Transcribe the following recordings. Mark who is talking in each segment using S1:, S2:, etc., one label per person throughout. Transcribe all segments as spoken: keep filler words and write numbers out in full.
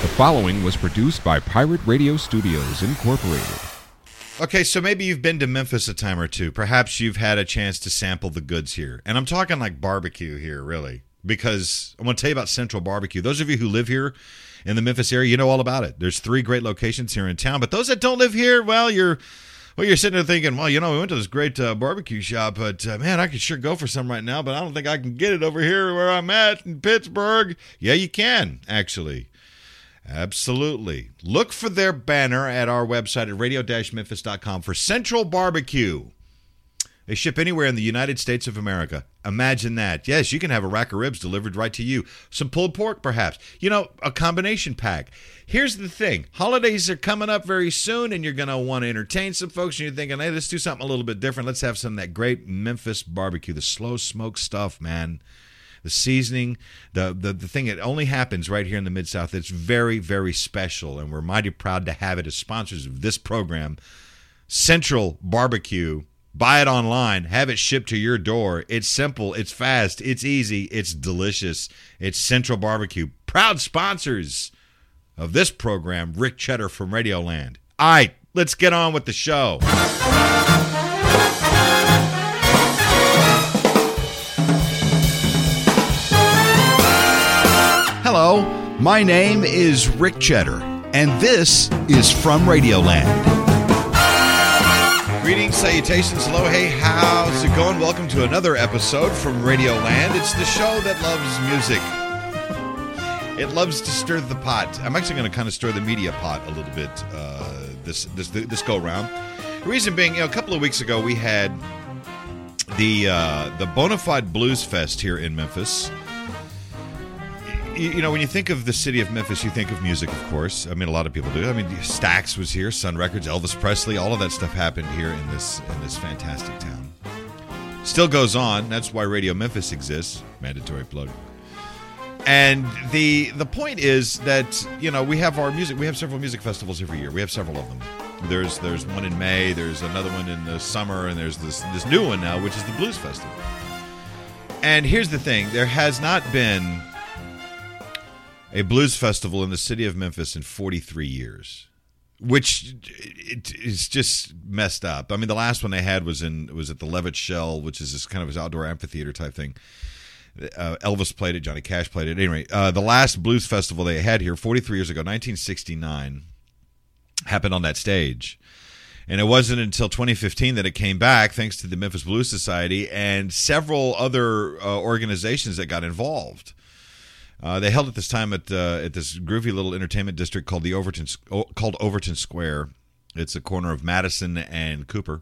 S1: The following was produced by Pirate Radio Studios, Incorporated.
S2: Okay, so maybe you've been to Memphis a time or two. Perhaps you've had a chance to sample the goods here. And I'm talking like barbecue here, really, because I'm going to tell you about Central Barbecue. Those of you who live here in the Memphis area, you know all about it. There's three great locations here in town. But those that don't live here, well, you're well, you're sitting there thinking, well, you know, we went to this great uh, barbecue shop, but, uh, man, I could sure go for some right now, but I don't think I can get it over here where I'm at in Pittsburgh. Yeah, you can, actually. Absolutely. Look for their banner at our website at radio dash memphis dot com for Central Barbecue. They ship anywhere in the United States of America. Imagine that. Yes, you can have a rack of ribs delivered right to you. Some pulled pork, perhaps. You know, a combination pack. Here's the thing. Holidays are coming up very soon, and you're going to want to entertain some folks, and you're thinking, hey, let's do something a little bit different. Let's have some of that great Memphis barbecue, the slow smoke stuff, man. The seasoning, the, the the thing, it only happens right here in the Mid-South. It's very, very special, and we're mighty proud to have it as sponsors of this program. Central Barbecue. Buy it online. Have it shipped to your door. It's simple. It's fast. It's easy. It's delicious. It's Central Barbecue. Proud sponsors of this program, Rick Cheddar from Radioland. All right, let's get on with the show. Hello, my name is Rick Cheddar, and this is From Radioland. Greetings, salutations, hello, hey, how's it going? Welcome to another episode from Radioland. It's the show that loves music. It loves to stir the pot. I'm actually going to kind of stir the media pot a little bit uh, this this this go round. The reason being, you know, a couple of weeks ago we had the uh, the Bonafide Blues Fest here in Memphis. You know, when you think of the city of Memphis, you think of music, of course. I mean, a lot of people do. I mean, Stax was here, Sun Records, Elvis Presley, all of that stuff happened here in this in this fantastic town. Still goes on. That's why Radio Memphis exists. Mandatory plug. And the the point is that, you know, we have our music. We have several music festivals every year. We have several of them. There's there's one in May. There's another one in the summer, and there's this this new one now, which is the Blues Festival. And here's the thing: there has not been a blues festival in the city of Memphis in forty-three years, which it is just messed up. I mean, the last one they had was in was at the Levitt Shell, which is this kind of this outdoor amphitheater type thing. Uh, Elvis played it, Johnny Cash played it. Anyway, uh, the last blues festival they had here forty-three years ago, nineteen sixty-nine, happened on that stage. And it wasn't until twenty fifteen that it came back, thanks to the Memphis Blues Society and several other uh, organizations that got involved. Uh, they held it this time at uh, at this groovy little entertainment district called the Overton called Overton Square. It's a corner of Madison and Cooper.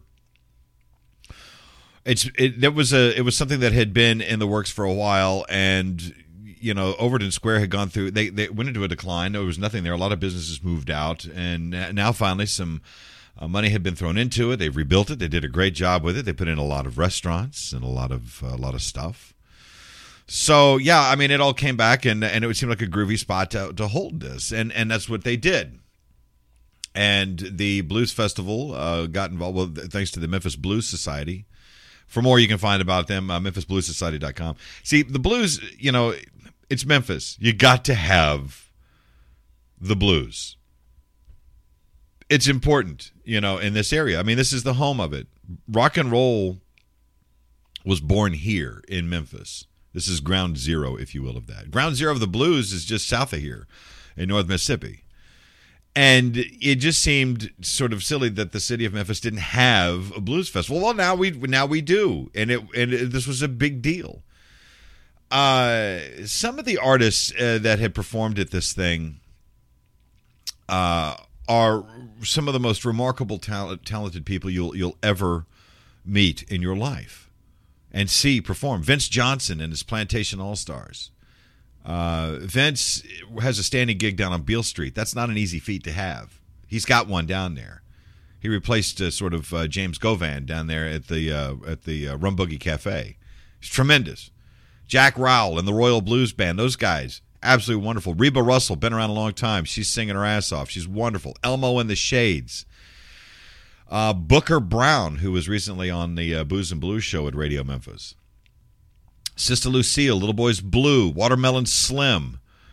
S2: It's it that was a it was something that had been in the works for a while, and you know Overton Square had gone through. They they went into a decline. There was nothing there. A lot of businesses moved out, and now finally some uh, money had been thrown into it. They've rebuilt it. They did a great job with it. They put in a lot of restaurants and a lot of uh, a lot of stuff. So, yeah, I mean, it all came back, and and it would seem like a groovy spot to, to hold this, and and that's what they did. And the Blues Festival uh, got involved, well, thanks to the Memphis Blues Society. For more, you can find about them, uh, memphis blues society dot com. See, the blues, you know, it's Memphis. You got to have the blues. It's important, you know, in this area. I mean, this is the home of it. Rock and roll was born here in Memphis. This is ground zero, if you will, of that. Ground zero of the blues is just south of here in North Mississippi. And it just seemed sort of silly that the city of Memphis didn't have a blues festival. Well, now we now we do, and it and it, this was a big deal. Uh, some of the artists uh, that had performed at this thing uh, are some of the most remarkable, talent, talented people you'll you'll ever meet in your life and see perform. Vince Johnson and his Plantation All-Stars. Uh, Vince has a standing gig down on Beale Street. That's not an easy feat to have. He's got one down there. He replaced uh, sort of uh, James Govan down there at the uh, at the uh, Rum Boogie Cafe. He's tremendous. Jack Rowell and the Royal Blues Band, those guys, absolutely wonderful. Reba Russell, been around a long time. She's singing her ass off. She's wonderful. Elmo and the Shades. Uh, Booker Brown, who was recently on the uh, Booze and Blues show at Radio Memphis. Sister Lucille, Little Boys Blue, Watermelon Slim,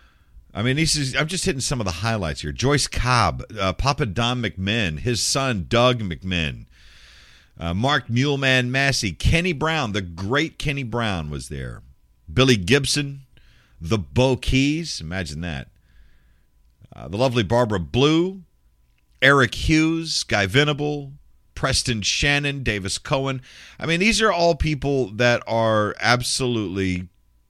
S2: I mean, this is, I'm just hitting some of the highlights here. Joyce Cobb, uh, Papa Don McMinn, his son Doug McMinn, uh, Mark Muleman Massey, Kenny Brown, the great Kenny Brown was there. Billy Gibson, the Bo Keys, imagine that. Uh, the lovely Barbara Blue, Eric Hughes, Guy Venable, Preston Shannon, Davis Cohen. I mean, these are all people that are absolutely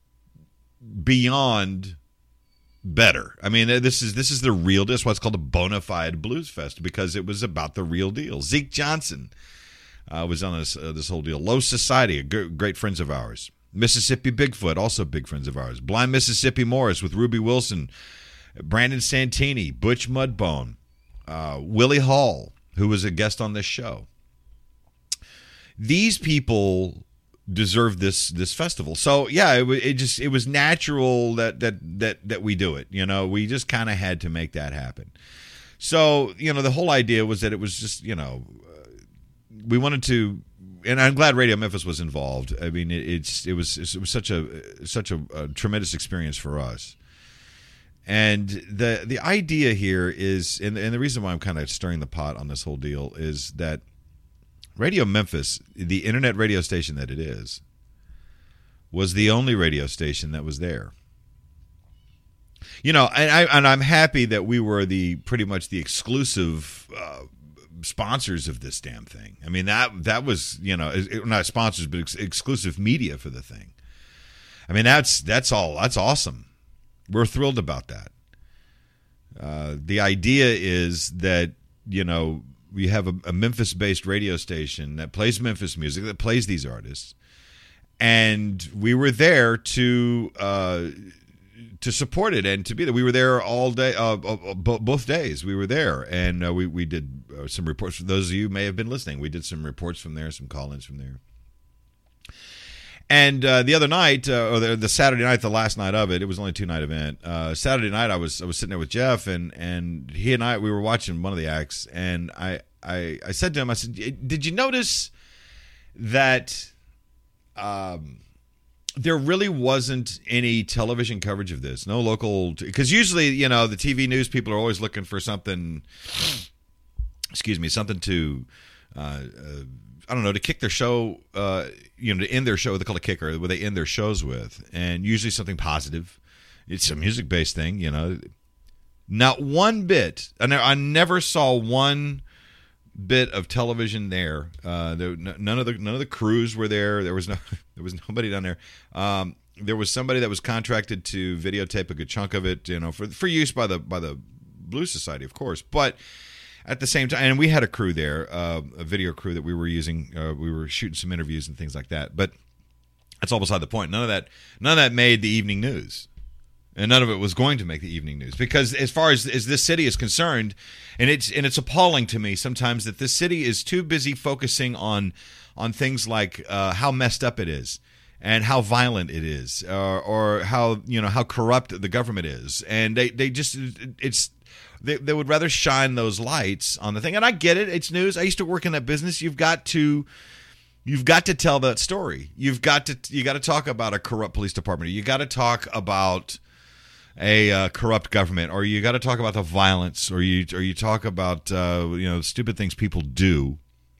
S2: beyond better. I mean, this is this is the real deal. It's what's called a bona fide blues fest because it was about the real deal. Zeke Johnson uh, was on this uh, this whole deal. Low Society, g- great friends of ours. Mississippi Bigfoot, also big friends of ours. Blind Mississippi Morris with Ruby Wilson, Brandon Santini, Butch Mudbone, uh, Willie Hall, who was a guest on this show. These people deserve this this festival. So yeah, it, it just it was natural that that that that we do it. You know, we just kind of had to make that happen. So you know, the whole idea was that it was just you know, uh, we wanted to, and I'm glad Radio Memphis was involved. I mean, it, it's it was it was such a such a, a tremendous experience for us. And the the idea here is, and, and the reason why I'm kind of stirring the pot on this whole deal is that Radio Memphis, the internet radio station that it is, was the only radio station that was there. You know, and, I, and I'm happy that we were the pretty much the exclusive uh, sponsors of this damn thing. I mean, that that was, you know, not sponsors, but ex- exclusive media for the thing. I mean, that's that's all. That's awesome. We're thrilled about that. Uh, the idea is that, you know, we have a, a Memphis-based radio station that plays Memphis music, that plays these artists, and we were there to uh, to support it and to be there. We were there all day, uh, both days. We were there, and uh, we we did uh, some reports. For those of you who may have been listening, we did some reports from there, some call-ins from there. And uh, the other night, uh, or the, the Saturday night, the last night of it, it was only a two-night event. Uh, Saturday night, I was I was sitting there with Jeff, and, and he and I, we were watching one of the acts, and I, I I said to him, I said, did you notice that um, there really wasn't any television coverage of this? No local, because usually, you know, the T V news people are always looking for something, excuse me, something to, uh, uh, I don't know, to kick their show, uh, you know, to end their show, they call it a kicker, where they end their shows with, and usually something positive. It's a music-based thing, you know. Not one bit, and I never saw one bit of television there. Uh, there none of the none of the crews were there. There was no, there was nobody down there. Um, there was somebody that was contracted to videotape a good chunk of it, you know, for for use by the by the Blues Society, of course, but. At the same time, and we had a crew there, uh, a video crew that we were using. Uh, we were shooting some interviews and things like that. But that's all beside the point. None of that, none of that made the evening news, and none of it was going to make the evening news because, as far as, as this city is concerned, and it's and it's appalling to me sometimes that this city is too busy focusing on on things like uh, how messed up it is and how violent it is, uh, or how you know how corrupt the government is, and they they just it's. They, they would rather shine those lights on the thing. And I get it. It's news. I used to work in that business. You've got to you've got to tell that story. You've got to you got to talk about a corrupt police department. You got to talk about a uh, corrupt government, or you got to talk about the violence, or you or you talk about uh, you know stupid things people do.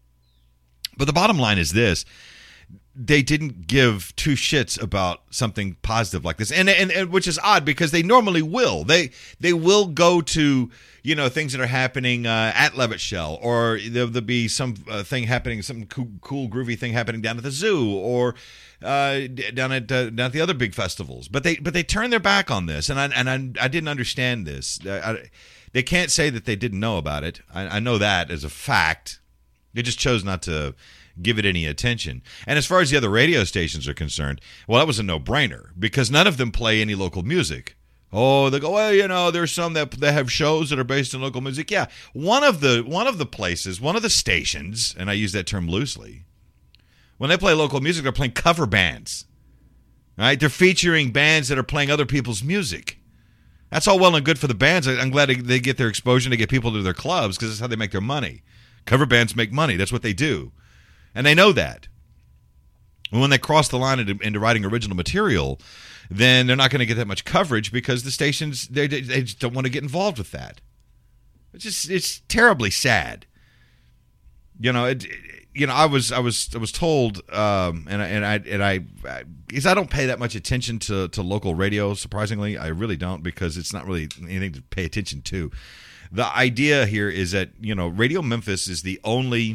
S2: But the bottom line is this. They didn't give two shits about something positive like this, and, and and which is odd because they normally will. They they will go to you know things that are happening uh, at Levitt Shell, or there'll, there'll be some uh, thing happening, some cool, cool, groovy thing happening down at the zoo, or uh, down at uh, down at the other big festivals. But they but they turn their back on this, and I and I, I didn't understand this. I, they can't say that they didn't know about it. I, I know that as a fact. They just chose not to give it any attention. And as far as the other radio stations are concerned, well, that was a no-brainer because none of them play any local music. Oh, they go, well, you know, there's some that, that have shows that are based on local music. Yeah, one of the one of the places, one of the stations, and I use that term loosely, when they play local music, they're playing cover bands. Right? They're featuring bands that are playing other people's music. That's all well and good for the bands. I'm glad they get their exposure to get people to their clubs because that's how they make their money. Cover bands make money. That's what they do. And they know that. And when they cross the line into, into writing original material, then they're not going to get that much coverage because the stations, they, they just don't want to get involved with that. It's just, it's terribly sad. You know, it, you know, I was, I was, I was told, um, and I, and I, and I, because I don't pay that much attention to, to local radio. Surprisingly, I really don't, because it's not really anything to pay attention to. The idea here is that, you know, Radio Memphis is the only,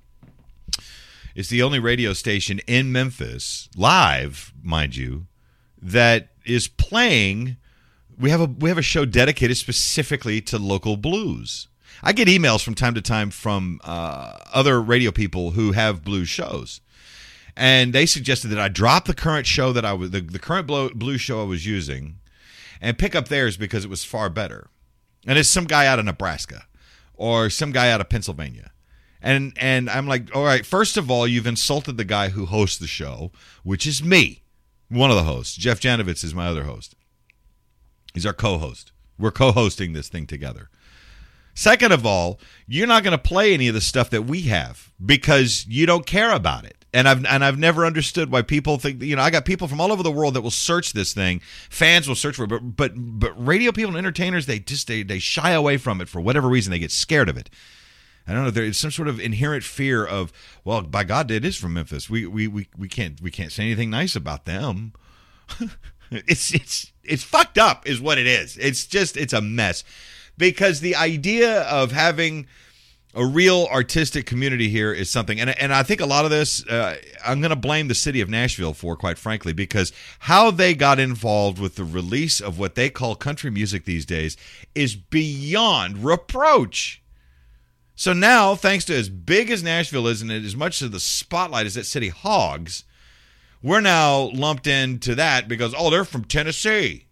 S2: is the only radio station in Memphis, live, mind you, that is playing. We have a we have a show dedicated specifically to local blues. I get emails from time to time from uh, other radio people who have blues shows, and they suggested that I drop the current show that I was the, the current blues show I was using, and pick up theirs because it was far better. And it's some guy out of Nebraska or some guy out of Pennsylvania, and and I'm like, all right, first of all, you've insulted the guy who hosts the show, which is me, one of the hosts. Jeff Janovitz is my other host. He's our co-host. We're co-hosting this thing together. Second of all, you're not going to play any of the stuff that we have because you don't care about it. And I've and I've never understood why people think, you know, I got people from all over the world that will search this thing. Fans will search for it, but but but radio people and entertainers, they just they, they shy away from it for whatever reason. They get scared of it. I don't know. There's some sort of inherent fear of, well, by God, it is from Memphis. We we we, we can't we can't say anything nice about them. it's it's it's fucked up, is what it is. It's just it's a mess. Because the idea of having a real artistic community here is something, and and I think a lot of this, uh, I'm going to blame the city of Nashville for, quite frankly, because how they got involved with the release of what they call country music these days is beyond reproach. So now, thanks to as big as Nashville is and as much of the spotlight as that city hogs, we're now lumped into that because, oh, they're from Tennessee.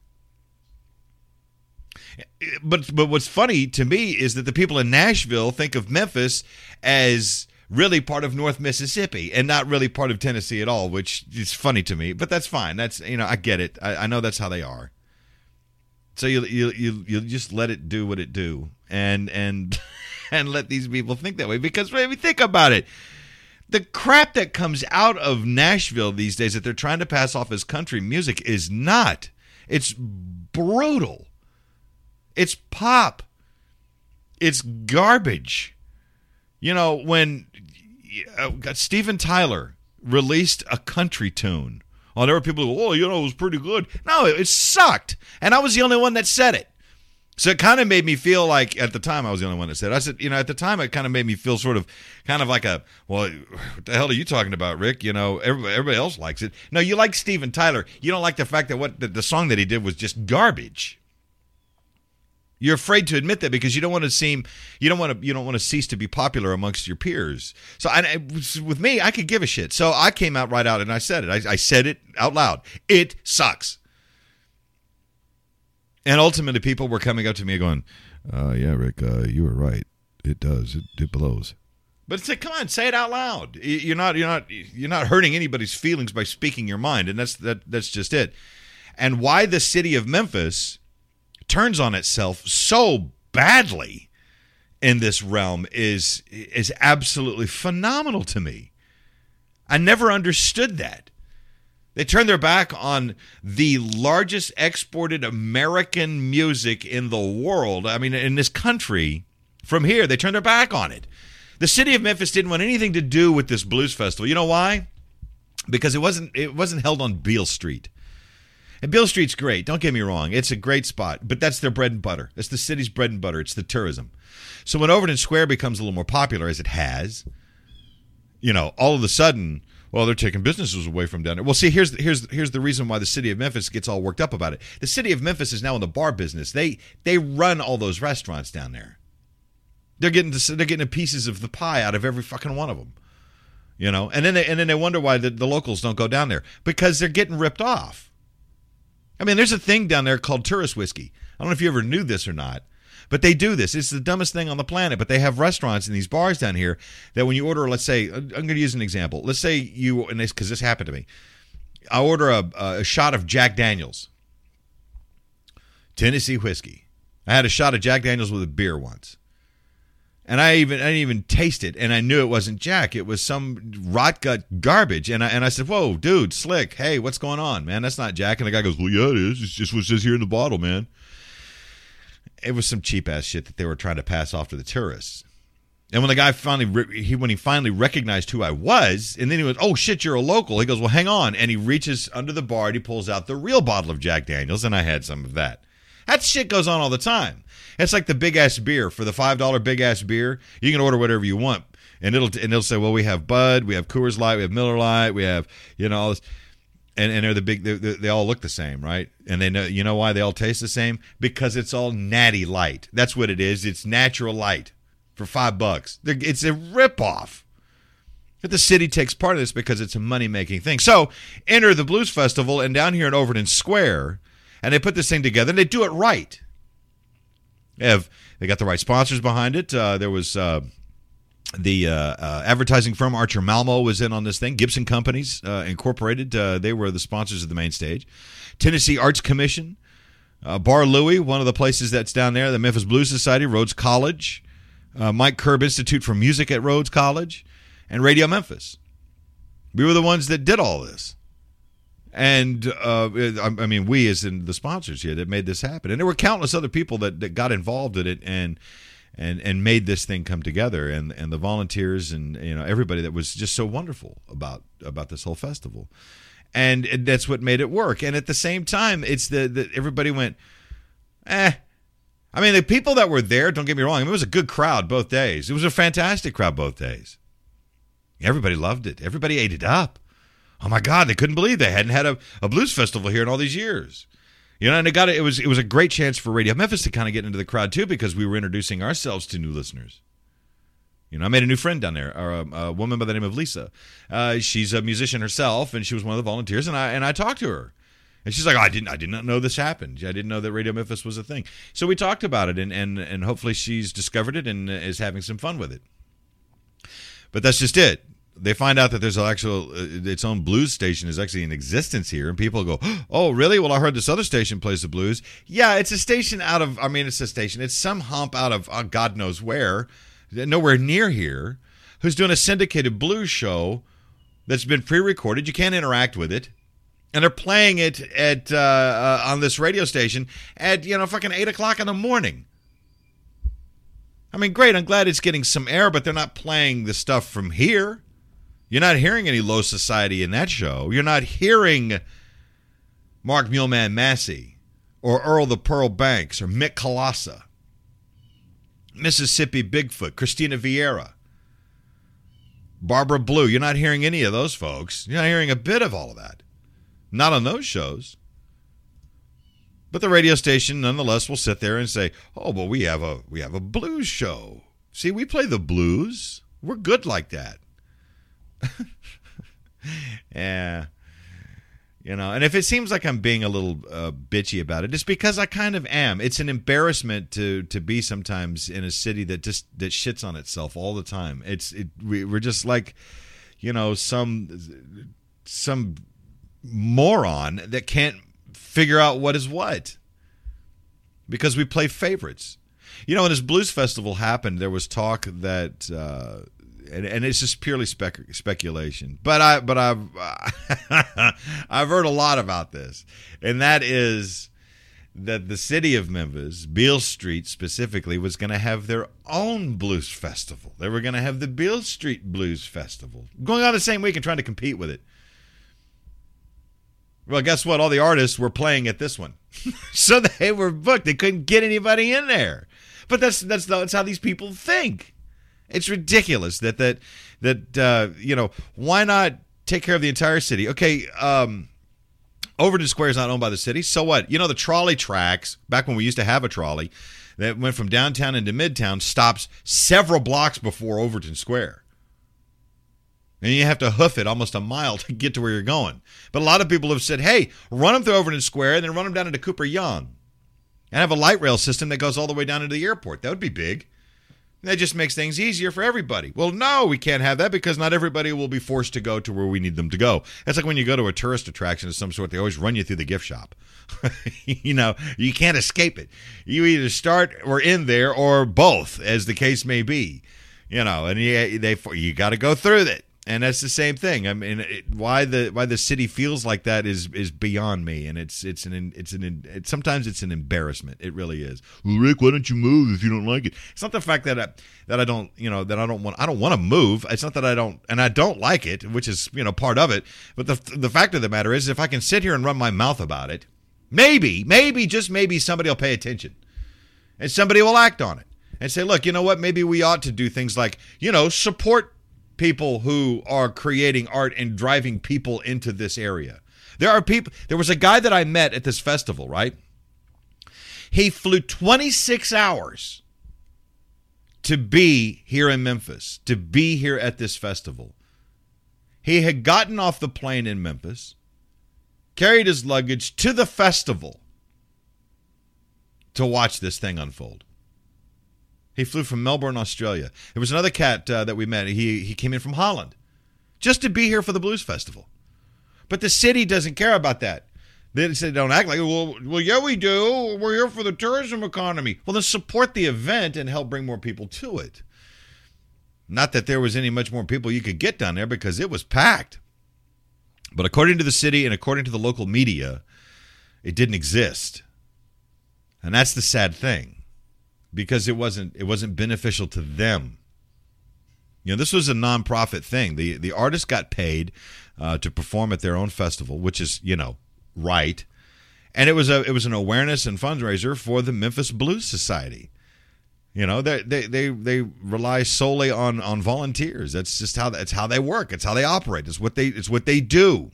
S2: But but what's funny to me is that the people in Nashville think of Memphis as really part of North Mississippi and not really part of Tennessee at all, which is funny to me. But that's fine. That's, you know, I get it. I, I know that's how they are. So you you you you just let it do what it do, and and and let these people think that way. Because when we think about it, the crap that comes out of Nashville these days that they're trying to pass off as country music is not. It's brutal. It's pop. It's garbage. You know, when uh, Steven Tyler released a country tune, oh, there were people who, oh, you know, it was pretty good. No, it, it sucked. And I was the only one that said it. So it kind of made me feel like, at the time, I was the only one that said it. I said, you know, at the time, it kind of made me feel sort of, kind of like a, well, what the hell are you talking about, Rick? You know, everybody, everybody else likes it. No, you like Steven Tyler. You don't like the fact that what the, the song that he did was just garbage. You're afraid to admit that because you don't want to seem, you don't want to, you don't want to cease to be popular amongst your peers. So I, with me, I could give a shit. So I came out right out and I said it. I, I said it out loud. It sucks. And ultimately, people were coming up to me going, uh, "Yeah, Rick, uh, you were right. It does. It, it blows." But say, come on, say it out loud. You're not, you're not, you're not hurting anybody's feelings by speaking your mind, and that's that. That's just it. And why the city of Memphis turns on itself so badly in this realm is is absolutely phenomenal to me. I never understood that. They turned their back on the largest exported American music in the world. I mean, in this country, from here, they turned their back on it. The city of Memphis didn't want anything to do with this blues festival. You know why? Because it wasn't it wasn't held on Beale Street. And Beale Street's great. Don't get me wrong. It's a great spot. But that's their bread and butter. It's the city's bread and butter. It's the tourism. So when Overton Square becomes a little more popular, as it has, you know, all of a sudden, well, they're taking businesses away from down there. Well, see, here's here's here's the reason why the city of Memphis gets all worked up about it. The city of Memphis is now in the bar business. They they run all those restaurants down there. They're getting to, they're getting pieces of the pie out of every fucking one of them. You know, and then they, and then they wonder why the, the locals don't go down there because they're getting ripped off. I mean, there's a thing down there called tourist whiskey. I don't know if you ever knew this or not, but they do this. It's the dumbest thing on the planet, but they have restaurants in these bars down here that when you order, let's say, I'm going to use an example. Let's say you, and this, because this happened to me, I order a, a shot of Jack Daniels, Tennessee whiskey. I had a shot of Jack Daniels with a beer once. And I even I didn't even taste it, and I knew it wasn't Jack. It was some rot gut garbage. And I and I said, "Whoa, dude, Slick, hey, what's going on, man? That's not Jack." And the guy goes, "Well, yeah, it is. It's just what's just here in the bottle, man." It was some cheap ass shit that they were trying to pass off to the tourists. And when the guy finally he when he finally recognized who I was, and then he was, "Oh shit, you're a local." He goes, "Well, hang on," and he reaches under the bar and he pulls out the real bottle of Jack Daniels, and I had some of that. That shit goes on all the time. It's like the big ass beer. For the five dollar big ass beer, you can order whatever you want, and it'll and it'll say, well, we have Bud, we have Coors Light, we have Miller Lite, we have, you know, all this, and and they're the big. They, they all look the same, right? And they know, you know why they all taste the same? Because it's all Natty Light. That's what it is. It's natural light for five bucks. It's a ripoff. But the city takes part of this because it's a money making thing. So enter the Blues Festival, and down here in Overton Square, and they put this thing together, and they do it right. They have they got the right sponsors behind it. Uh, there was uh, the uh, uh, advertising firm Archer Malmo was in on this thing. Gibson Companies uh, Incorporated. Uh, they were the sponsors of the main stage. Tennessee Arts Commission, uh, Bar Louie, one of the places that's down there. The Memphis Blues Society, Rhodes College, uh, Mike Curb Institute for Music at Rhodes College, and Radio Memphis. We were the ones that did all this. And, uh, I mean, we as in the sponsors here that made this happen. And there were countless other people that, that got involved in it and and and made this thing come together. And and the volunteers and, you know, everybody that was just so wonderful about about this whole festival. And that's what made it work. And at the same time, it's the, the everybody went, eh. I mean, the people that were there, don't get me wrong, I mean, it was a good crowd both days. It was a fantastic crowd both days. Everybody loved it. Everybody ate it up. Oh my God, they couldn't believe they hadn't had a, a blues festival here in all these years. You know, and it got it was it was a great chance for Radio Memphis to kind of get into the crowd too, because we were introducing ourselves to new listeners. You know, I made a new friend down there, or a, a woman by the name of Lisa. Uh, she's a musician herself, and she was one of the volunteers, and I and I talked to her. And she's like, oh, I didn't I did not know this happened. I didn't know that Radio Memphis was a thing. So we talked about it, and and, and hopefully she's discovered it and is having some fun with it. But that's just it. They find out that there's an actual, uh, its own blues station is actually in existence here, and people go, oh, really? Well, I heard this other station plays the blues. Yeah, it's a station out of, I mean, it's a station. It's some hump out of uh, God knows where, nowhere near here, who's doing a syndicated blues show that's been pre-recorded. You can't interact with it. And they're playing it at uh, uh, on this radio station at, you know, fucking eight o'clock in the morning. I mean, great, I'm glad it's getting some air, but they're not playing the stuff from here. You're not hearing any Low Society in that show. You're not hearing Mark Muleman Massey or Earl the Pearl Banks or Mick Colassa, Mississippi Bigfoot, Christina Vieira, Barbara Blue. You're not hearing any of those folks. You're not hearing a bit of all of that. Not on those shows. But the radio station, nonetheless, will sit there and say, oh, but we have a we have a blues show. See, we play the blues. We're good like that. Yeah, you know, and if it seems like I'm being a little uh, bitchy about it, it's because I kind of am. It's an embarrassment to to be sometimes in a city that just that shits on itself all the time. It's it we, we're just like, you know, some some moron that can't figure out what is what because we play favorites. You know, when this blues festival happened, there was talk that. Uh, And, and it's just purely spec- speculation, but I, but I've, I've heard a lot about this, and that is that the city of Memphis, Beale Street specifically, was going to have their own blues festival. They were going to have the Beale Street Blues Festival going on the same week and trying to compete with it. Well, guess what? All the artists were playing at this one, so they were booked. They couldn't get anybody in there, but that's that's that's how these people think. It's ridiculous that that that uh, you know, why not take care of the entire city? Okay, um, Overton Square is not owned by the city, so what? You know, the trolley tracks back when we used to have a trolley that went from downtown into Midtown stops several blocks before Overton Square, and you have to hoof it almost a mile to get to where you're going. But a lot of people have said, "Hey, run them through Overton Square and then run them down into Cooper Young, and have a light rail system that goes all the way down into the airport." That would be big. That just makes things easier for everybody. Well, no, we can't have that because not everybody will be forced to go to where we need them to go. It's like when you go to a tourist attraction of some sort, they always run you through the gift shop. You know, you can't escape it. You either start or end there or both, as the case may be. You know, and you, they you got to go through it. And that's the same thing. I mean, it, why the why the city feels like that is is beyond me, and it's it's an it's an it, sometimes it's an embarrassment. It really is. Well, Rick, why don't you move if you don't like it? It's not the fact that I, that I don't you know that I don't want I don't want to move. It's not that I don't and I don't like it, which is you know part of it. But the the fact of the matter is, if I can sit here and run my mouth about it, maybe maybe just maybe somebody will pay attention, and somebody will act on it and say, look, you know what? Maybe we ought to do things like you know support people who are creating art and driving people into this area. There are people, there was a guy that I met at this festival, right? He flew twenty-six hours to be here in Memphis, to be here at this festival. He had gotten off the plane in Memphis, carried his luggage to the festival to watch this thing unfold. He flew from Melbourne, Australia. There was another cat uh, that we met. He he came in from Holland just to be here for the Blues Festival. But the city doesn't care about that. They say don't act like, well, well, yeah, we do. We're here for the tourism economy. Well, then support the event and help bring more people to it. Not that there was any much more people you could get down there because it was packed. But according to the city and according to the local media, it didn't exist. And that's the sad thing. Because it wasn't it wasn't beneficial to them. You know, this was a nonprofit thing. The the artists got paid uh, to perform at their own festival, which is, you know, right. And it was a it was an awareness and fundraiser for the Memphis Blues Society. You know, they they they, they rely solely on, on volunteers. That's just how that's how they work. It's how they operate. It's what they it's what they do.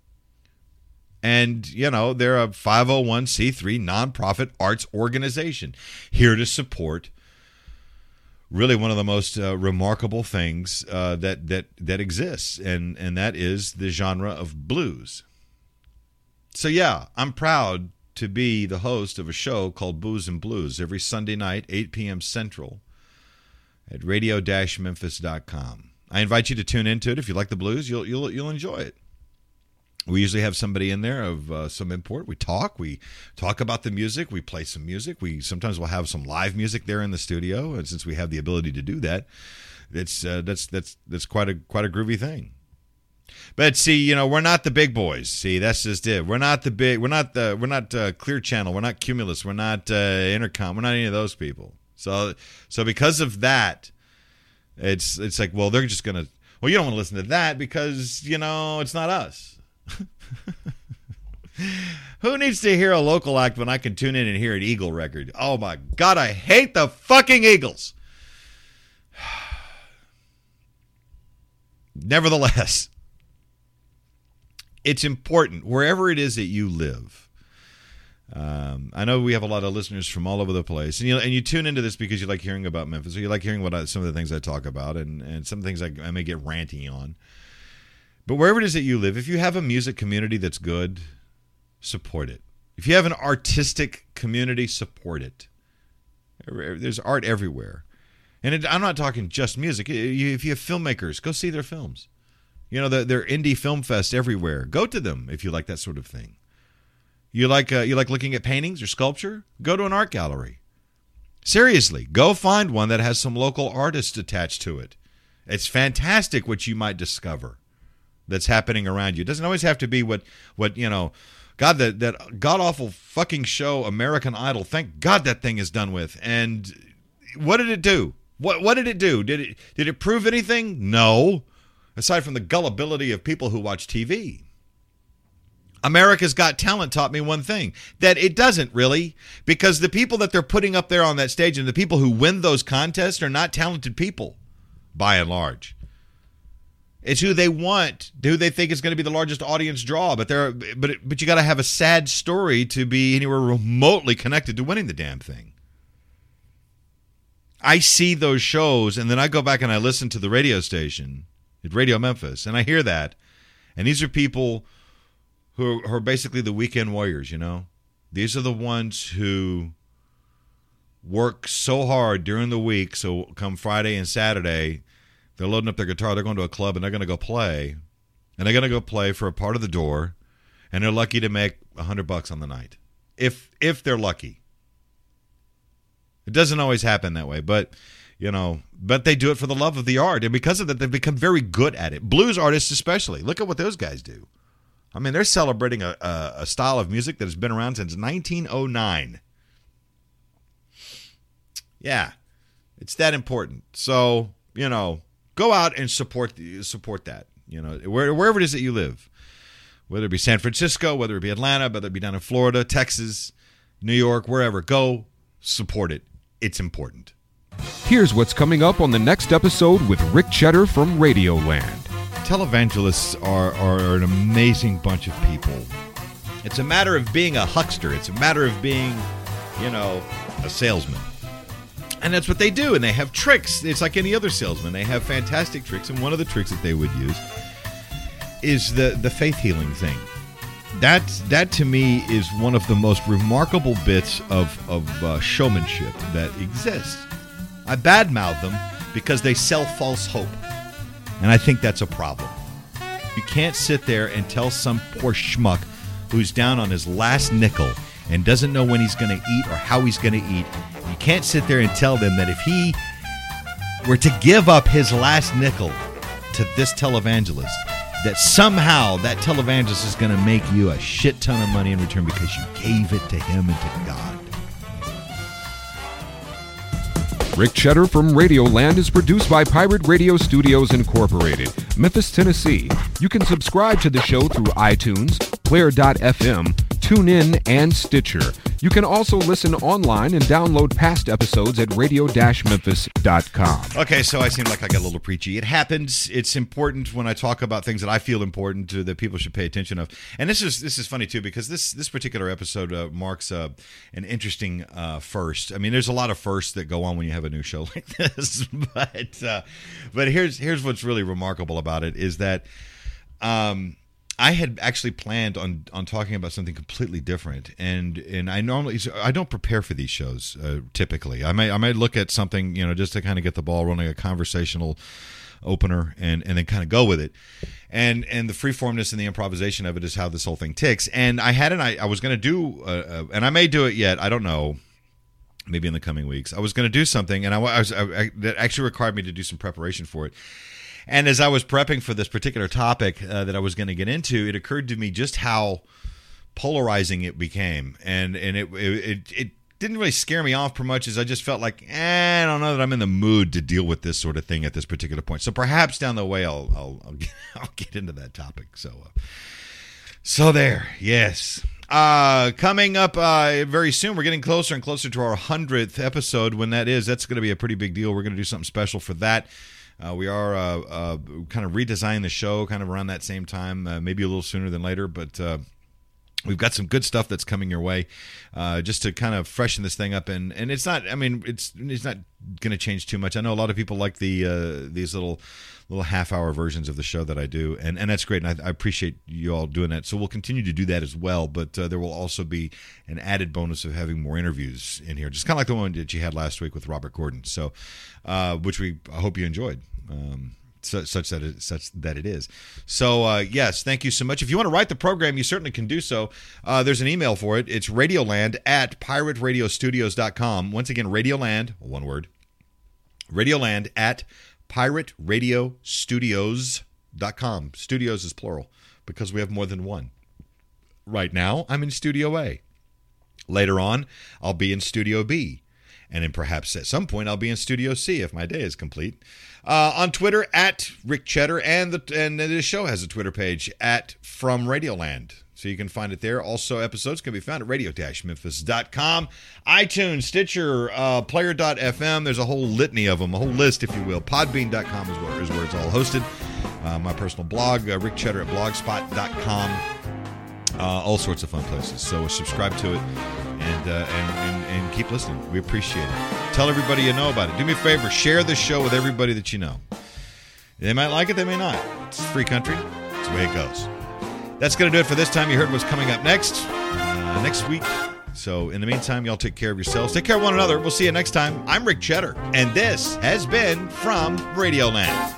S2: And, you know, they're a five oh one c three nonprofit arts organization here to support really one of the most uh, remarkable things uh, that that that exists, and, and that is the genre of blues. So, yeah, I'm proud to be the host of a show called Booze and Blues every Sunday night, eight p.m. Central at radio dash memphis dot com. I invite you to tune into it. If you like the blues, you'll you'll you'll enjoy it. We usually have somebody in there of uh, some import. We talk. We talk about the music. We play some music. We sometimes will have some live music there in the studio, and since we have the ability to do that, it's uh, that's that's that's quite a quite a groovy thing. But see, you know, we're not the big boys. See, that's just it. We're not the big. We're not the. We're not uh, Clear Channel. We're not Cumulus. We're not uh, Intercom. We're not any of those people. So so because of that, it's it's like, well, they're just gonna. Well, you don't want to listen to that because you know it's not us. Who needs to hear a local act when I can tune in and hear an Eagle record? Oh my God, I hate the fucking Eagles. Nevertheless, it's important wherever it is that you live. Um, I know we have a lot of listeners from all over the place, and you and you tune into this because you like hearing about Memphis, or you like hearing what I, some of the things I talk about, and, and some things I, I may get ranty on. But wherever it is that you live, if you have a music community that's good, support it. If you have an artistic community, support it. There's art everywhere. And it, I'm not talking just music. If you have filmmakers, go see their films. You know, they're indie film fest everywhere. Go to them if you like that sort of thing. You like uh, you like looking at paintings or sculpture? Go to an art gallery. Seriously, go find one that has some local artists attached to it. It's fantastic what you might discover that's happening around you. It doesn't always have to be what, what you know, God, that, that god-awful fucking show, American Idol, thank God that thing is done with. And what did it do? What what did it do? Did it did it prove anything? No. Aside from the gullibility of people who watch T V. America's Got Talent taught me one thing, that it doesn't really, because the people that they're putting up there on that stage and the people who win those contests are not talented people, by and large. It's who they want, who they think is going to be the largest audience draw. But they're, but it, but you got to have a sad story to be anywhere remotely connected to winning the damn thing. I see those shows, and then I go back and I listen to the radio station at Radio Memphis, and I hear that, and these are people who, who are basically the weekend warriors. You know, these are the ones who work so hard during the week, so come Friday and Saturday, they're loading up their guitar, they're going to a club, and they're going to go play. And they're going to go play for a part of the door, and they're lucky to make a hundred bucks on the night. If if they're lucky. It doesn't always happen that way, but, you know, but they do it for the love of the art. And because of that, they've become very good at it. Blues artists especially. Look at what those guys do. I mean, they're celebrating a, a, a style of music that has been around since nineteen oh nine. Yeah, it's that important. So, you know, go out and support support that. You know, where, wherever it is that you live, whether it be San Francisco, whether it be Atlanta, whether it be down in Florida, Texas, New York, wherever, go support it. It's important.
S1: Here's what's coming up on the next episode with Rick Cheddar from Radioland.
S2: Televangelists are, are an amazing bunch of people. It's a matter of being a huckster. It's a matter of being, you know, a salesman. And that's what they do, and they have tricks. It's like any other salesman. They have fantastic tricks, and one of the tricks that they would use is the, the faith healing thing. That, that, to me, is one of the most remarkable bits of, of uh, showmanship that exists. I badmouth them because they sell false hope, and I think that's a problem. You can't sit there and tell some poor schmuck who's down on his last nickel and doesn't know when he's going to eat or how he's going to eat. You can't sit there and tell them that if he were to give up his last nickel to this televangelist, that somehow that televangelist is going to make you a shit ton of money in return because you gave it to him and to God.
S1: Rick Cheddar from Radioland is produced by Pirate Radio Studios Incorporated, Memphis, Tennessee. You can subscribe to the show through iTunes, Player dot f m, TuneIn, and Stitcher. You can also listen online and download past episodes at radio dash memphis dot com.
S2: Okay, so I seem like I got a little preachy. It happens. It's important when I talk about things that I feel important to, that people should pay attention of. And this is this is funny too, because this this particular episode uh, marks uh, an interesting uh, first. I mean, there's a lot of firsts that go on when you have a new show like this, but uh, but here's here's what's really remarkable about it is that. Um, I had actually planned on, on talking about something completely different, and and I normally I don't prepare for these shows uh, typically. I may I might look at something, you know, just to kind of get the ball rolling, a conversational opener, and, and then kind of go with it. And and the freeformness and the improvisation of it is how this whole thing ticks. And I had an I, I was going to do, uh, uh, and I may do it yet. I don't know. Maybe in the coming weeks. I was going to do something, and I, I was I, I, that actually required me to do some preparation for it. And as I was prepping for this particular topic uh, that I was going to get into, it occurred to me just how polarizing it became. And and it, it it didn't really scare me off per much as I just felt like, eh, I don't know that I'm in the mood to deal with this sort of thing at this particular point. So perhaps down the way I'll I'll I'll get, I'll get into that topic. So uh, so there, yes. Uh, coming up uh, very soon, we're getting closer and closer to our hundredth episode. When that is, that's going to be a pretty big deal. We're going to do something special for that. Uh, we are uh, uh, kind of redesigning the show kind of around that same time, uh, maybe a little sooner than later, but uh, we've got some good stuff that's coming your way uh, just to kind of freshen this thing up. And, and it's not, I mean, it's it's not going to change too much. I know a lot of people like the uh, these little little half-hour versions of the show that I do, and, and that's great, and I, I appreciate you all doing that. So we'll continue to do that as well, but uh, there will also be an added bonus of having more interviews in here, just kind of like the one that you had last week with Robert Gordon, so uh, which we I hope you enjoyed. Um, such, such that it, such that it is. So uh, yes, thank you so much. If you want to write the program, you certainly can do so. Uh, there's an email for it. It's radioland at pirate radio studios dot com. Once again, Radioland, one word. Radioland at pirate radio studios dot com. Studios is plural because we have more than one. Right now, I'm in Studio A. Later on, I'll be in Studio B. And then perhaps at some point I'll be in Studio C if my day is complete. Uh, on Twitter, at Rick Cheddar, and the and this show has a Twitter page, at From Radioland. So you can find it there. Also, episodes can be found at radio dash memphis dot com, iTunes, Stitcher, uh, player dot f m. There's a whole litany of them, a whole list, if you will. podbean dot com is where, is where it's all hosted. Uh, my personal blog, uh, Rick Cheddar at blogspot dot com. Uh, all sorts of fun places. So subscribe to it and, uh, and and and keep listening. We appreciate it. Tell everybody you know about it. Do me a favor, share this show with everybody that you know. They might like it, they may not. It's a free country. It's the way it goes. That's going to do it for this time. You heard what's coming up next. Uh, next week, So in the meantime, y'all take care of yourselves. Take care of one another. We'll see you next time. I'm Rick Cheddar, and this has been From Radioland.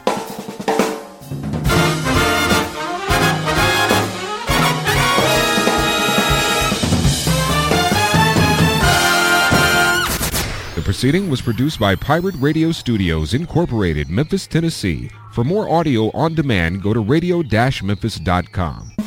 S1: The proceeding was produced by Pirate Radio Studios, Incorporated, Memphis, Tennessee. For more audio on demand, go to radio dash memphis dot com.